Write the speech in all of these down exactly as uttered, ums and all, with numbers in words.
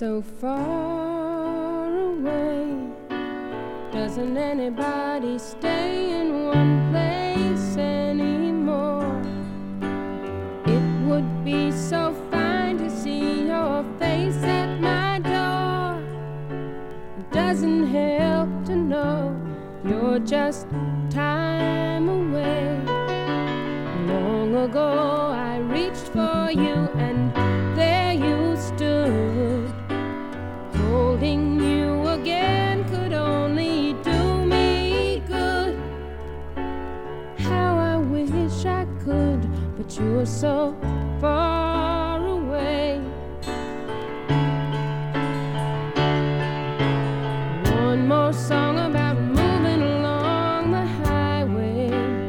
so far away. Doesn't anybody stay in one place anymore? It would be so fine to see your face at my door. It doesn't help to know you're just time away. Long ago I reached for you and there you stood. Holding you again could only do me good. How I wish I could, but you're so far away. One more song about moving along the highway.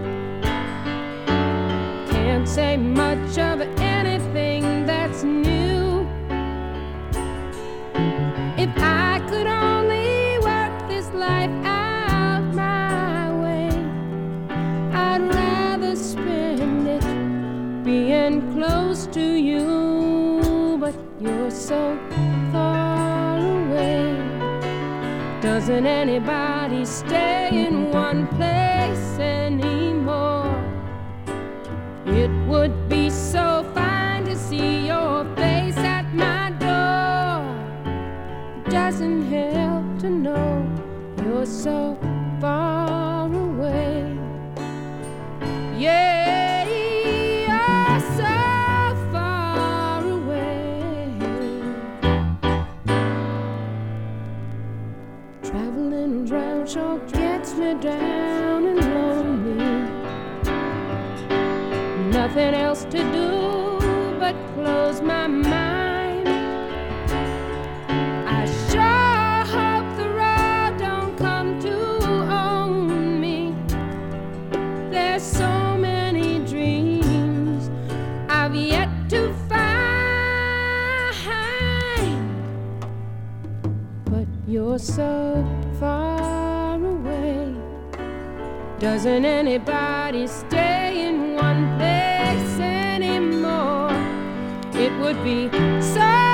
Can't say much of anything that's new. If I could only work this life out my way, I'd rather spend it being close to you, but you're so far away. Doesn't anybody stay in one place anymore? It would be so fine to see your face at my door. Doesn't help to know you're so far away. Yeah, you're so far away. Traveling around sure gets me down and lonely. Nothing else to do but close my mind. I sure hope the road don't come to own me. There's so many dreams I've yet to find, but you're so far away. Doesn't anybody stay in one place anymore? It would be so